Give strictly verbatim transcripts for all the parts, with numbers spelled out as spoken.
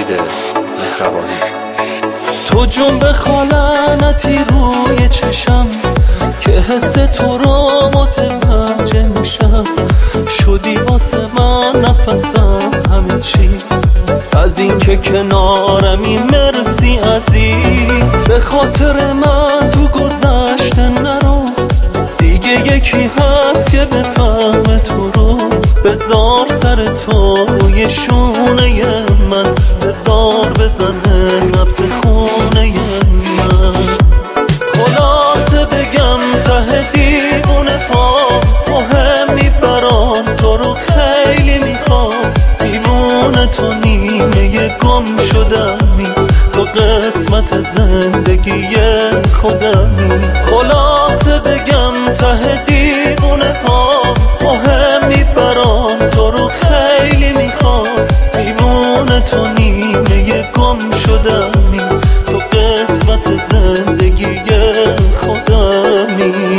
امید مهربانی. تو جنب خالنتی روی چشم که حس تو رو متوجه میشم. شدی واسه من نفسم همه چیز، از این که کنارمی مرسی عزیز. به خاطر من تو گذشته نرو، دیگه یکی هست که بفهمه تو رو. بذار سر تو روی شونه من، بذار بزنه نبض خونه من. خلاصه بگم ته دیوونه ها مهمی برام، تو رو خیلی میخوام. دیوونه تو نیمه گم شدمی، تو قسمت زندگی خودمی. خلاصه بگم ته دیوونه ها مهمی برام، تو رو خیلی میخوام. دیوونه تو نیمه گم شدمی، تو قسمت زندگی خودمی.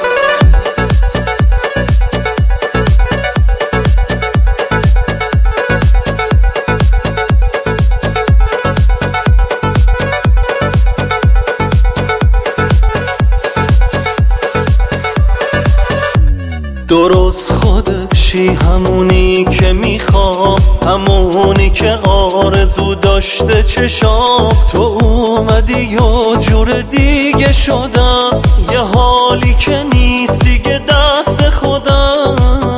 درست خودشی همونی که میخوام، همونی که آرزو داشته چشام. تو اومدی یه جور دیگه شدم، یه حالی که نیست دیگه دست خودم.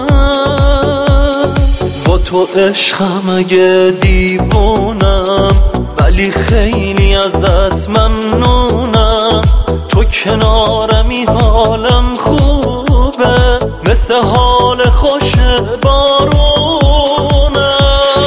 با تو عشقم اگه دیوونم، ولی خیلی ازت ممنونم. تو کنارمی حالم خوبه، مثل حال خوش بارونم.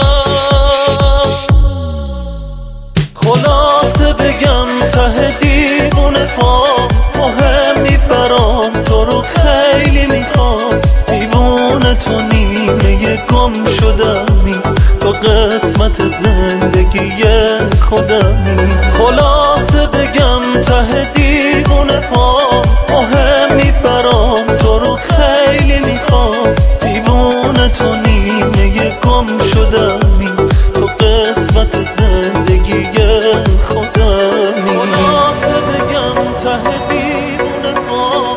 خلاصه بگم ته دیوونه ها مهمی برام، تو رو خیلی میخوام. دیوونه تو نیمه گم شدمی، تو قسمت زندگی خودمی. خلاصه بگم ته دیوونه ها مهمی برام، تو رو خیلی میخوام. دیوونه تو نیمه گم شدمی، تو قسمت زندگی خودمی. خلاصه بگم ته دیوونه ها،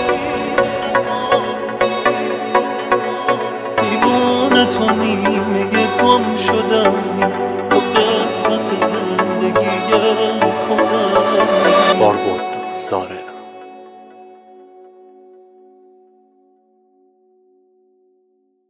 دیوونه تو نیمه گم شدمی، تو قسمت زندگی خودمی. باربود زاره.